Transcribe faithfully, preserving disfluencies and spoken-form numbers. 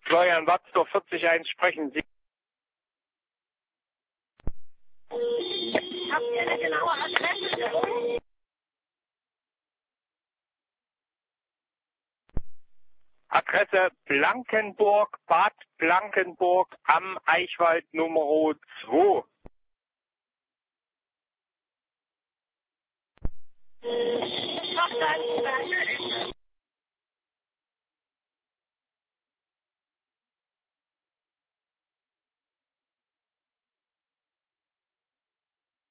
Florian Watzdorf vierzig eins sprechen Sie. Habt ihr eine genaue Adresse? Adresse Blankenburg, Bad Blankenburg am Eichwald Nummer zwei. Verstanden.